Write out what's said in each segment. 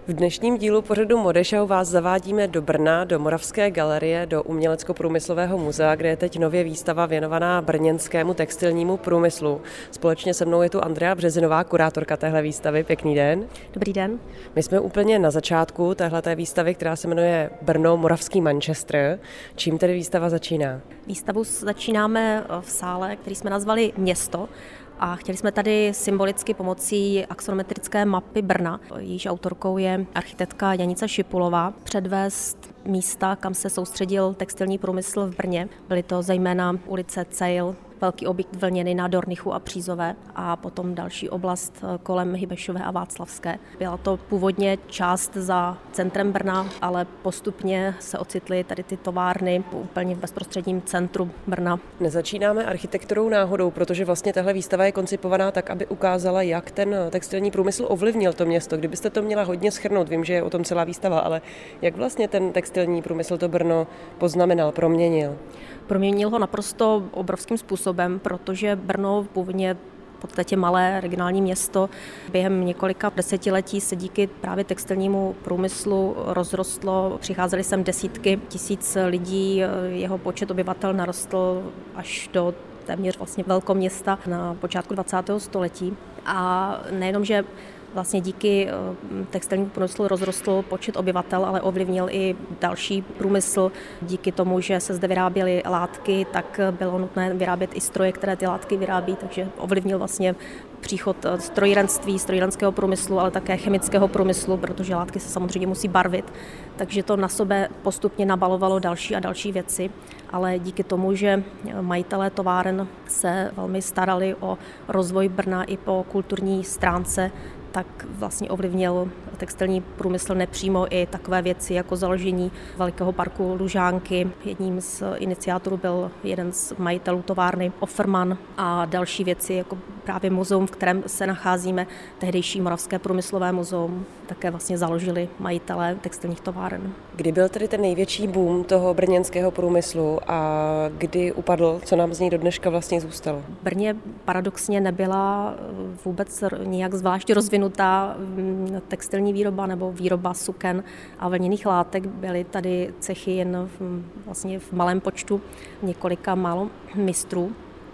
V dnešním dílu pořadu Modešau vás zavádíme do Brna, do Moravské galerie, do Umělecko-průmyslového muzea, kde je teď nově výstava věnovaná brněnskému textilnímu průmyslu. Společně se mnou je tu Andrea Březinová, kurátorka téhle výstavy. Pěkný den. Dobrý den. My jsme úplně na začátku téhleté výstavy, která se jmenuje Brno Moravský Manchester. Čím tedy výstava začíná? Výstavu začínáme v sále, který jsme nazvali Město. A chtěli jsme tady symbolicky pomocí axonometrické mapy Brna, jejíž autorkou je architektka Janica Šipulová, předvést místa, kam se soustředil textilní průmysl v Brně. Byly to zejména ulice Cejl, velký objekt Vlněny na Dornichu a Přízové a potom další oblast kolem Hybešové a Václavské. Byla to původně část za centrem Brna, ale postupně se ocitly tady ty továrny úplně v bezprostředním centru Brna. Nezačínáme architekturou náhodou, protože vlastně tahle výstava je koncipovaná tak, aby ukázala, jak ten textilní průmysl ovlivnil to město. Kdybyste to měla hodně shrnout, vím, že je o tom celá výstava, ale jak vlastně ten textilní průmysl to Brno poznamenal, proměnil? Proměnil ho naprosto obrovským způsobem, protože Brno původně v podstatě malé regionální město během několika desetiletí se díky právě textilnímu průmyslu rozrostlo. Přicházely sem desítky tisíc lidí, jeho počet obyvatel narostl až do téměř vlastně velkoměsta na počátku 20. století. A nejenom, že vlastně díky textilnímu průmyslu rozrostl počet obyvatel, ale ovlivnil i další průmysl. Díky tomu, že se zde vyráběly látky, tak bylo nutné vyrábět i stroje, které ty látky vyrábí, takže ovlivnil vlastně příchod strojírenství, strojírenského průmyslu, ale také chemického průmyslu, protože látky se samozřejmě musí barvit. Takže to na sebe postupně nabalovalo další a další věci, ale díky tomu, že majitelé továren se velmi starali o rozvoj Brna i po kulturní stránce, tak vlastně ovlivnil textilní průmysl nepřímo i takové věci jako založení velkého parku Lužánky. Jedním z iniciátorů byl jeden z majitelů továrny Offerman a další věci jako právě muzeum, v kterém se nacházíme, tehdejší Moravské průmyslové muzeum, také vlastně založili majitelé textilních továren. Kdy byl tedy ten největší boom toho brněnského průmyslu a kdy upadl, co nám z něj do dneška vlastně zůstalo? V Brně paradoxně nebyla vůbec nijak zvlášť rozvinutá textilní výroba nebo výroba suken a vlněných látek. Byly tady cechy jen vlastně v malém počtu několika málo mistrů.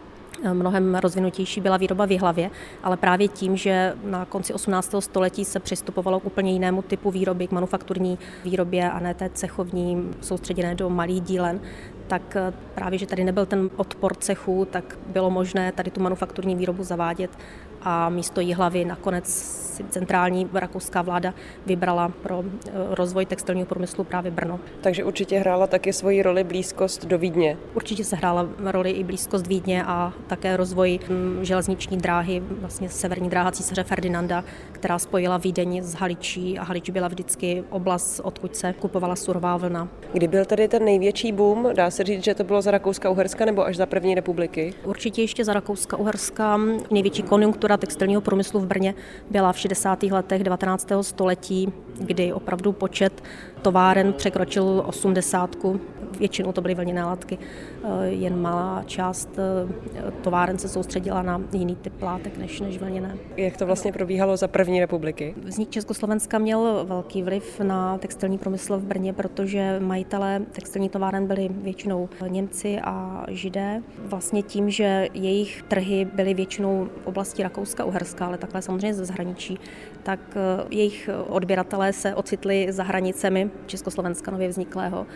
Mnohem rozvinutější byla výroba v Jihlavě, ale právě tím, že na konci 18. století se přistupovalo k úplně jinému typu výroby, k manufakturní výrobě a ne té cechovní, soustředěné do malých dílen, tak právě, že tady nebyl ten odpor cechů, tak bylo možné tady tu manufakturní výrobu zavádět a místo Jihlavy nakonec centrální rakouská vláda vybrala pro rozvoj textilního průmyslu právě Brno. Takže určitě hrála taky svoji roli blízkost do Vídně. Určitě se hrála roli i blízkost Vídně a také rozvoj železniční dráhy, vlastně severní dráha císaře Ferdinanda, která spojila Vídeň s Haličí a Halič byla vždycky oblast, odkud se kupovala surová vlna. Kdy byl tady ten největší boom? Dá se říct, že to bylo za Rakouska-Uherska nebo až za první republiky? Určitě ještě za Rakouska-Uherska. Největší konjunktura textilního průmyslu v Brně byla v 60. letech 19. století, kdy opravdu počet továren překročil 80. Většinou to byly vlněné látky. Jen malá část továren se soustředila na jiný typ látek než vlněné. Jak to vlastně probíhalo za první republiky? Vznik Československa měl velký vliv na textilní průmysl v Brně, protože majitelé textilní továren byli většinou Němci a Židé. Vlastně tím, že jejich trhy byly většinou v oblasti Rakouska-Uherska, ale takhle samozřejmě ze zahraničí, tak jejich odběratelé se ocitli za hranicemi Československa nově vzniklého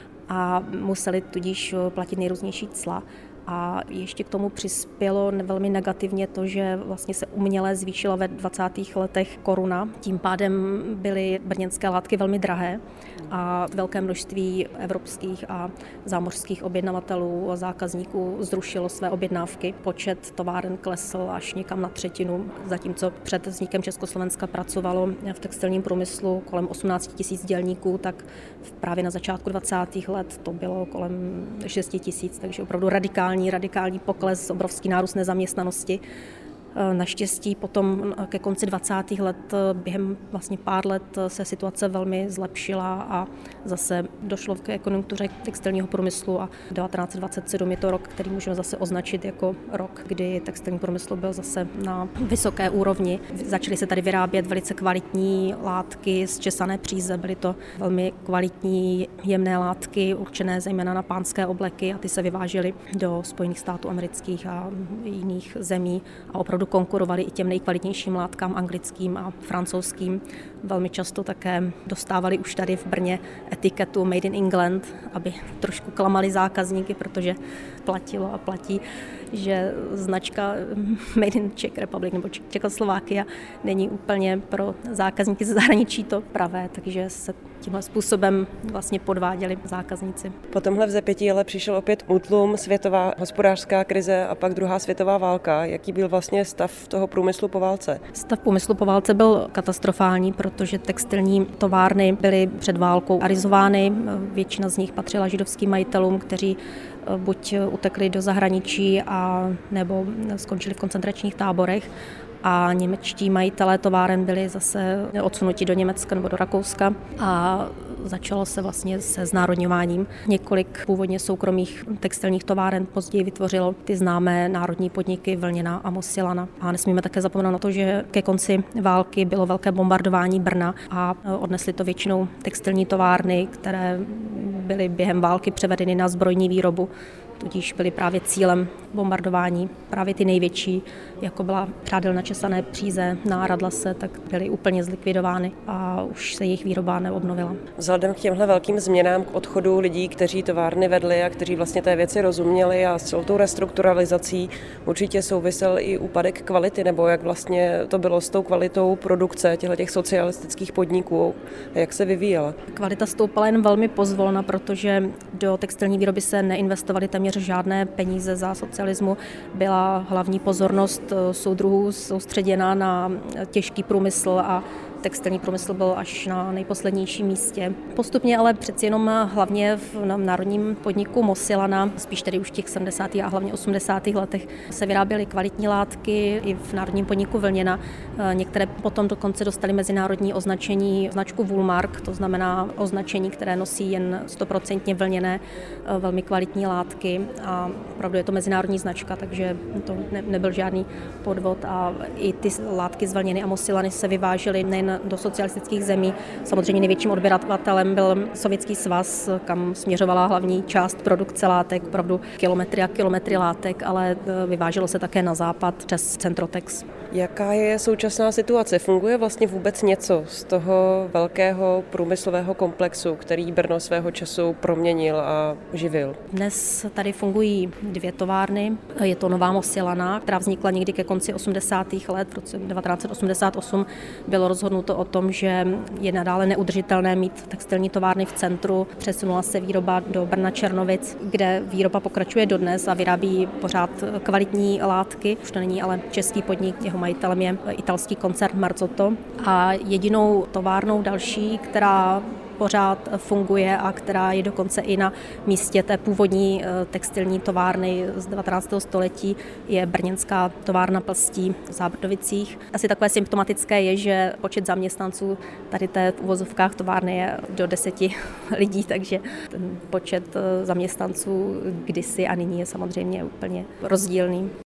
a museli tudíž platit nejrůznější cla. A ještě k tomu přispělo velmi negativně to, že vlastně se uměle zvýšila ve 20. letech koruna. Tím pádem byly brněnské látky velmi drahé a velké množství evropských a zámořských objednavatelů a zákazníků zrušilo své objednávky. Počet továren klesl až někam na třetinu, zatímco před vznikem Československa pracovalo v textilním průmyslu kolem 18 000 dělníků, tak právě na začátku 20. let to bylo kolem 6 000, takže opravdu radikální pokles, obrovský nárůst nezaměstnanosti. Naštěstí potom ke konci 20. let během vlastně pár let se situace velmi zlepšila a zase došlo ke konjunktuře textilního průmyslu a 1927 je to rok, který můžeme zase označit jako rok, kdy textilní průmysl byl zase na vysoké úrovni. Začaly se tady vyrábět velice kvalitní látky z česané příze, byly to velmi kvalitní jemné látky určené zejména na pánské obleky a ty se vyvážely do Spojených států amerických a jiných zemí a opravdu konkurovaly i těm nejkvalitnějším látkám anglickým a francouzským. Velmi často také dostávali už tady v Brně etiketu Made in England, aby trošku klamali zákazníky, protože platilo a platí, že značka Made in Czech Republic nebo Čechoslovákia není úplně pro zákazníky ze zahraničí to pravé, takže se tímhle způsobem vlastně podváděli zákazníci. Po tomhle vzepětí ale přišel opět útlum, světová hospodářská krize a pak druhá světová válka. Jaký byl vlastně stav toho průmyslu po válce? Stav průmyslu po válce byl katastrofální, protože textilní továrny byly před válkou arizovány. Většina z nich patřila židovským majitelům, kteří buď utekli do zahraničí a nebo skončili v koncentračních táborech. A němečtí majitelé továren byli zase odsunuti do Německa nebo do Rakouska a začalo se vlastně se znárodňováním. Několik původně soukromých textilních továren později vytvořilo ty známé národní podniky Vlněna a Mosilana. A nesmíme také zapomenout na to, že ke konci války bylo velké bombardování Brna a odnesly to většinou textilní továrny, které byly během války převedeny na zbrojní výrobu. Tudíž byly právě cílem bombardování právě ty největší, jako byla Přádelna česané příze, Náradlase, tak byly úplně zlikvidovány a už se jejich výroba neobnovila. Vzhledem k těmhle velkým změnám, k odchodu lidí, kteří továrny vedli a kteří vlastně té věci rozuměli a s celou tou restrukturalizací určitě souvisel i úpadek kvality, nebo jak vlastně to bylo s tou kvalitou produkce těch socialistických podniků, jak se vyvíjela. Kvalita stoupala jen velmi pozvolna, protože do textilní výroby se neinvestovaly téměř žádné peníze za socialismu. Byla hlavní pozornost soudruhů soustředěna na těžký průmysl a textilní průmysl byl až na nejposlednějším místě. Postupně ale přeci jenom hlavně v národním podniku Mosilana, spíš tedy už v těch 70. a hlavně 80. letech, se vyráběly kvalitní látky i v národním podniku Vlněna. Některé potom dokonce dostaly mezinárodní označení, značku Woolmark, to znamená označení, které nosí jen 100% vlněné, velmi kvalitní látky a opravdu je to mezinárodní značka, takže to nebyl žádný podvod a i ty látky z Vlněny a Mosilany se vyvážely nejen do socialistických zemí. Samozřejmě největším odběratelem byl Sovětský svaz, kam směřovala hlavní část produkce látek, opravdu kilometry a kilometry látek, ale vyváželo se také na západ přes Centrotex. Jaká je současná situace? Funguje vlastně vůbec něco z toho velkého průmyslového komplexu, který Brno svého času proměnil a živil? Dnes tady fungují dvě továrny. Je to Nová Mosilana, která vznikla někdy ke konci 80. let. V roce 1988 bylo rozhodnuto o tom, že je nadále neudržitelné mít textilní továrny v centru. Přesunula se výroba do Brna Černovic, kde výroba pokračuje dodnes a vyrábí pořád kvalitní látky. Už to není ale český podnik, jeho majitelem je italský koncern Marzotto. A jedinou továrnou další, která pořád funguje a která je dokonce i na místě té původní textilní továrny z 19. století, je brněnská továrna plstí v Zábrdovicích. Asi takové symptomatické je, že počet zaměstnanců tady té v uvozovkách továrny je do 10 lidí, takže ten počet zaměstnanců kdysi a nyní je samozřejmě úplně rozdílný.